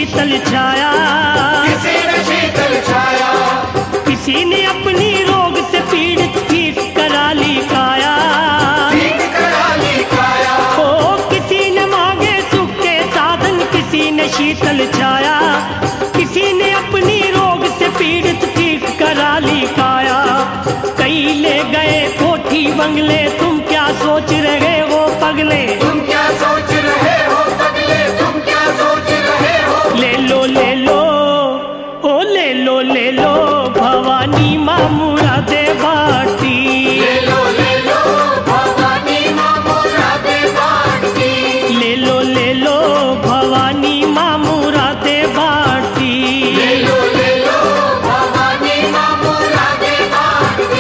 शीतल छाया, किसी ने शीतल छाया, किसी ने अपनी रोग से पीड़ित ठीक करा ली काया, ठीक करा ली काया। ओ किसी ने मांगे सुख के साधन, किसी ने शीतल छाया, किसी ने अपनी रोग से पीड़ित ठीक करा ली काया। कई ले गए कोठी बंगले, तुम क्या सोच रहे हो पगले, तुम क्या सोच रहे हो पगले, तुम क्या सोच रहे हो। ले लो ले लो, ओ ले लो ले लो, भवानी माँ मुरादे बाटी। ले लो भवानी माँ मुरादे बाटी। ले लो भवानी माँ मुरादे बाटी। ले लो भवानी माँ मुरादे बाटी।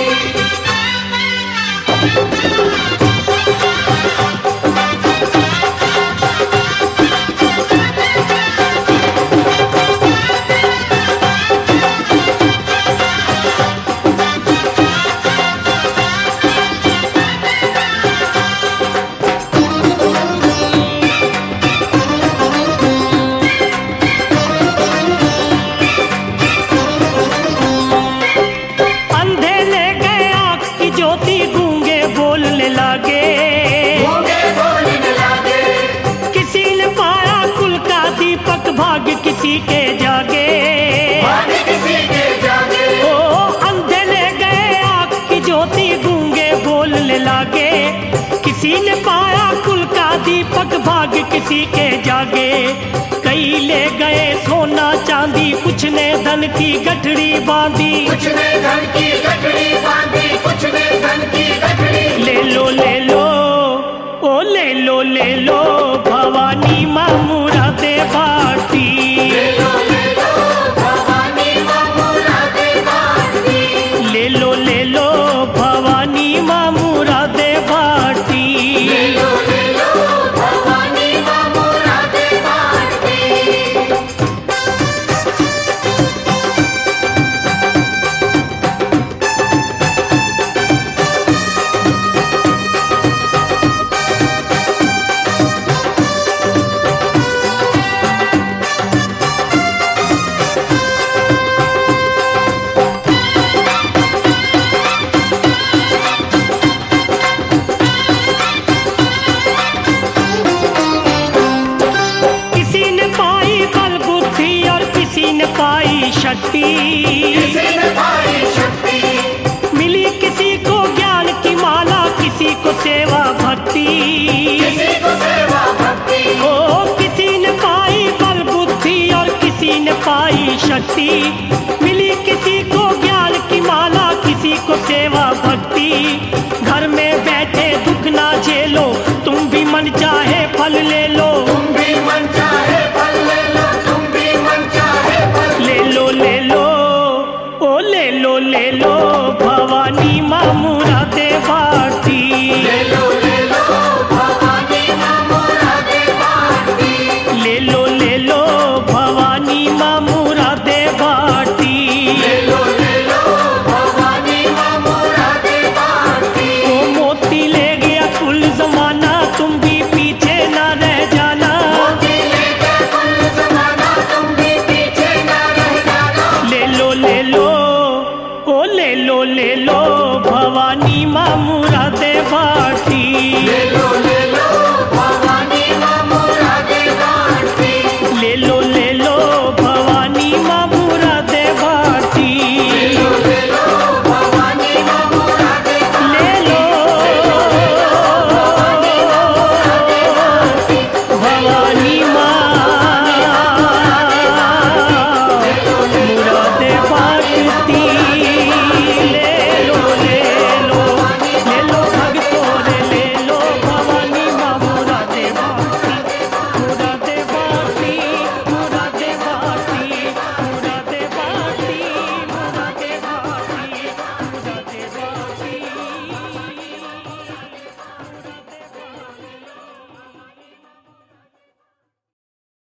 अंधे ले गए आँख की ज्योति, गूंगे बोलने लगे, गूंगे बोलने लगे। किसी ने पाया कुल का दीपक, भाग्य किसी के जागे, भाग्य किसी के जागे। ओ अंधे ले गए आँख की ज्योति, गूंगे बोलने लगे, किसी ने पाया कुल का दीपक, भाग्य किसी के जागे। कई ले गए सोना चांदी, कुछ ने धन की गठड़ी बांधी, कुछ ने धन की गठड़ी बांधी, कुछ ने धन की गठड़ी। ले लो ओ ले लो भवानी माँ मुरादे बाटी। ले लो भवानी माँ मुरादे बाटी। ले लो भवानी माँ मुरादे बाटी। ले लो भवानी माँ मुरादे बाटी। किसी ने पाई बल बुद्धि और किसी ने पाई शक्ति, किसी ने पाई शक्ति, मिली किसी को ज्ञान की माला, किसी को सेवा भक्ति, किसी को सेवा भक्ति। ओ किसी ने पाई बल बुद्धि और किसी ने पाई शक्ति, मिली किसी को ज्ञान की माला, किसी को सेवा भक्ति। घर में बैठे दुख ना झेलो, तुम भी मन चाहे फल ले लो, तुम भी मन चाहे फल ले लो, तुम भी मन चाहे फल। ले लो ओ ले लो भवानी माँ मुरादे बाटी। ले लो भवानी माँ मुरादे बाटी। ले लो भवानी माँ मुरादे बाटी। ले लो भवानी माँ मुरादे बाटी। ओ मोती ले गया कुल जमाना, तुम भी पीछे ना रह जाना। मोती ले गया कुल ज़माना, तुम भी पीछे ना रह जाना। ले लो ओ ले लो भवानी माँ मुरादे बाटी। ले लो